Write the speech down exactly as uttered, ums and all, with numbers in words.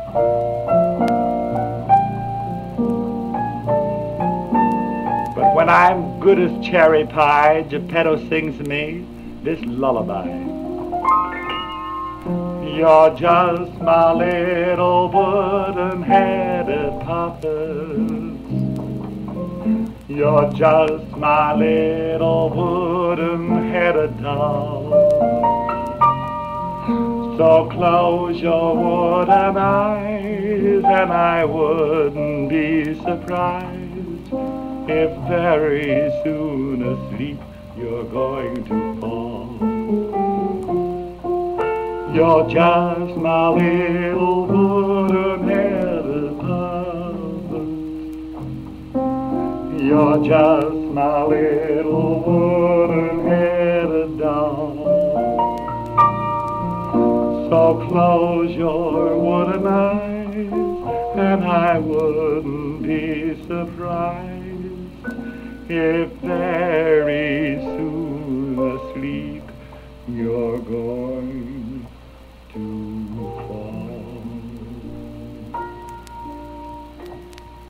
But when I'm good as cherry pie, Geppetto sings me this lullaby. You're just my little wooden-headed puppet. You're just my little wooden-headed doll. So close your wooden eyes and I wouldn't be surprised if very soon asleep you're going to fall. You're just my little wooden-headed puppet. You're just my little wooden-headed doll. So close your wooden eyes and I wouldn't be surprised if very soon asleep you're going.